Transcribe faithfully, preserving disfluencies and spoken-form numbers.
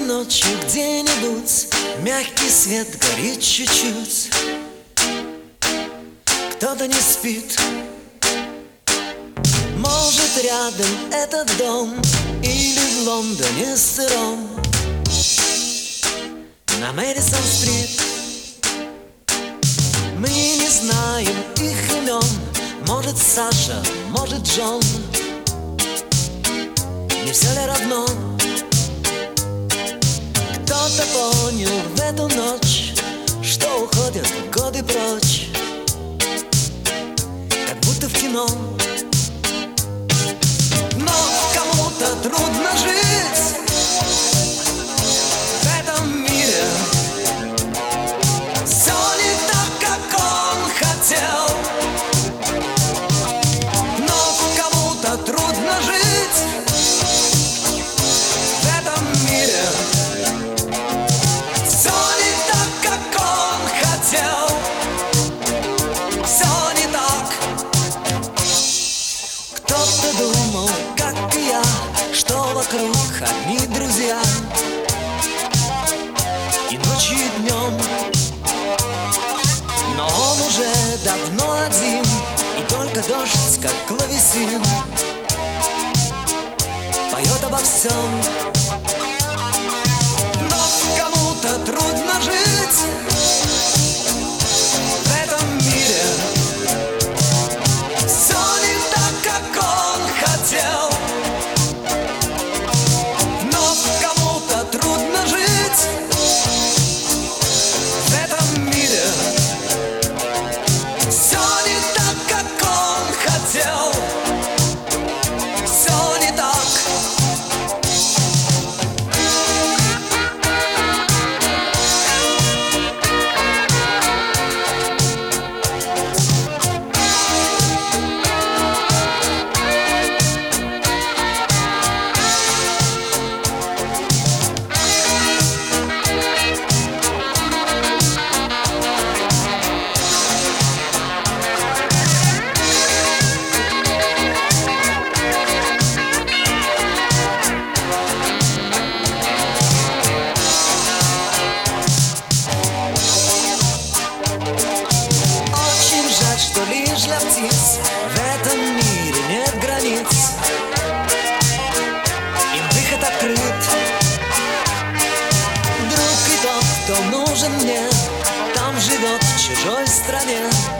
ночью где-нибудь мягкий свет горит чуть-чуть. Кто-то не спит. Может, рядом этот дом, или в Лондоне сыром на Мэдисон-стрит. Мы не знаем их имен. Может, Саша, может, Джон. Не все ли равно? Кто-то понял в эту ночь, что уходят годы прочь, как будто в кино. Но кому-то трудно жить в этом мире. Все не так, как он хотел. Но кому-то трудно жить в этом мире. Все не так, как он хотел. Все не так. Кто-то думал, как и я, что вокруг одни друзья, и ночью, и днем. Но он уже давно один, и только дождь, как клавесин, поет обо всем. Но кому-то трудно жить в этом мире. Все не так, как он хотел. Но кому-то трудно жить в этом мире. Все не так, как он хотел. Все не так. Что лишь для птиц в этом мире нет границ. Им выход открыт. Друг и тот, кто нужен мне, там живет в чужой стране.